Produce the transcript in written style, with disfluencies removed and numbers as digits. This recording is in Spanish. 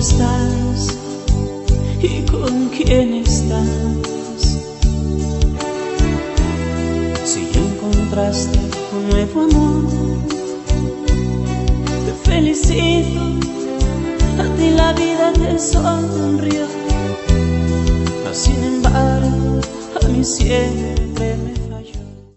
estás y con quién estás. Si ya encontraste un nuevo amor, te felicito, a ti la vida te sonrió. Mas sin embargo, a mí siempre me